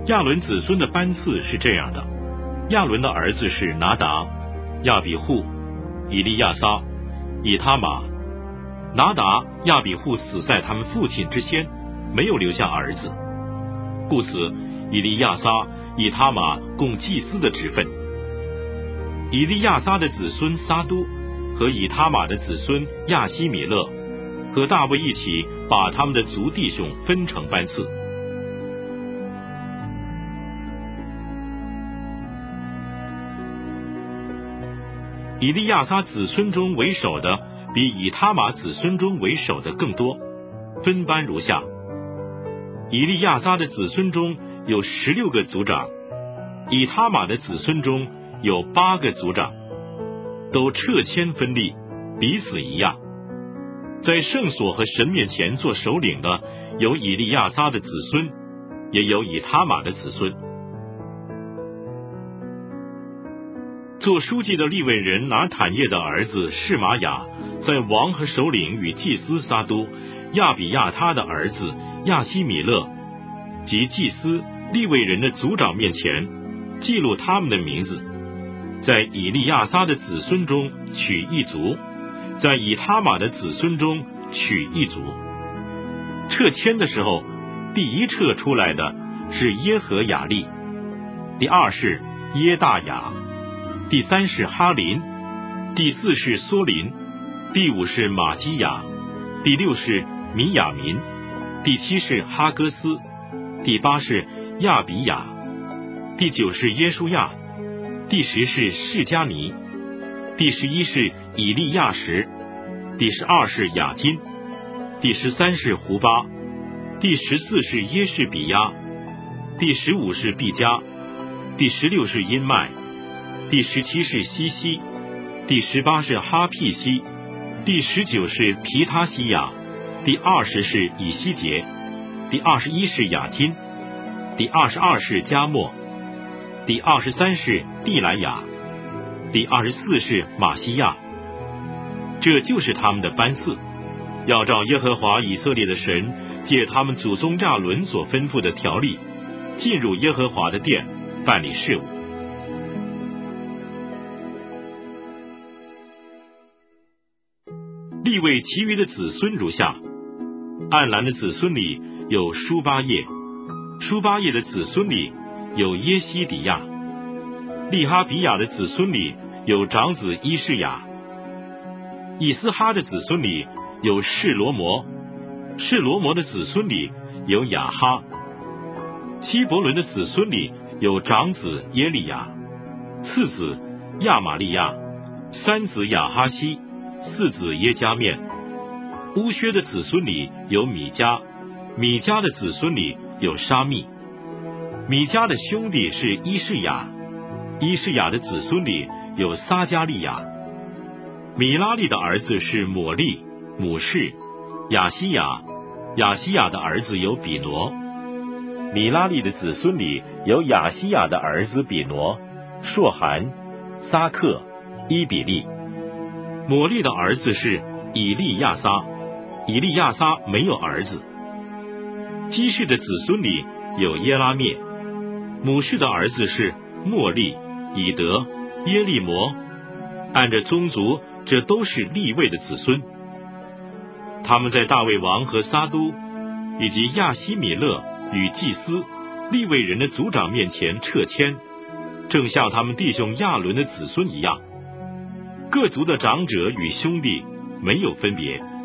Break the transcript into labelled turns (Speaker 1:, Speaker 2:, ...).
Speaker 1: 亚伦子孙的班次是这样的：亚伦的儿子是拿达、亚比户、以利亚撒、以他玛。拿达、亚比户死在他们父亲之先，没有留下儿子，故此以利亚撒、以他玛共祭司的职分。以利亚撒的子孙撒都和以他玛的子孙亚希米勒和大卫一起把他们的族弟兄分成班次。以利亚撒子孙中为首的比以他玛子孙中为首的更多，分班如下：以利亚撒的子孙中有16个族长，以他玛的子孙中有8个族长，都掣签分立，彼此一样。在圣所和神面前做首领的有以利亚撒的子孙，也有以他玛的子孙。做书记的利未人拿坦叶的儿子示玛雅，在王和首领与祭司撒都、亚比亚他的儿子亚希米勒及祭司利未人的族长面前记录他们的名字，在以利亚撒的子孙中取一族，在以他玛的子孙中取一族。掣签的时候，第一掣出来的是耶和雅利，第二是耶大雅，第三是哈林，第四是梭林，第五是玛基亚，第六是米亚民，第七是哈戈斯，第八是亚比雅，第九是耶书亚，第10是示迦尼，第11是以利亚什，第12是雅金，第13是胡巴，第14是耶士比亚，第15是毕加，第16是因麦，第17是西西，第18是哈辟西，第19是皮他西亚，第20是以西结，第21是雅金，第22是加莫，第23是地莱雅，第24是马西亚。这就是他们的班次，要照耶和华以色列的神借他们祖宗亚伦所吩咐的条例，进入耶和华的殿，办理事务。利未其余的子孙如下：暗兰的子孙里有书巴叶，书巴叶的子孙里有耶西底亚，利哈比亚的子孙里有长子伊士雅，以斯哈的子孙里有示罗摩，示罗摩的子孙里有雅哈，希伯伦的子孙里有长子耶利亚，次子亚玛利亚，三子亚哈西，四子耶加面。乌薛的子孙里有米迦，米迦的子孙里有沙密，米迦的兄弟是伊士雅，伊士雅的子孙里有撒加利亚。米拉利的儿子是抹利、母士、亚西亚，亚西亚的儿子有比挪。米拉利的子孙里有亚西亚的儿子比挪、硕含、撒克、伊比利。抹利的儿子是以利亚撒，以利亚撒没有儿子。基士的子孙里有耶拉灭，母士的儿子是莫利、以德、耶利摩。按着宗族，这都是利未的子孙。他们在大卫王和撒都以及亚希米勒与祭司利未人的族长面前掣签，正像他们弟兄亚伦的子孙一样。各族的长者与兄弟没有分别。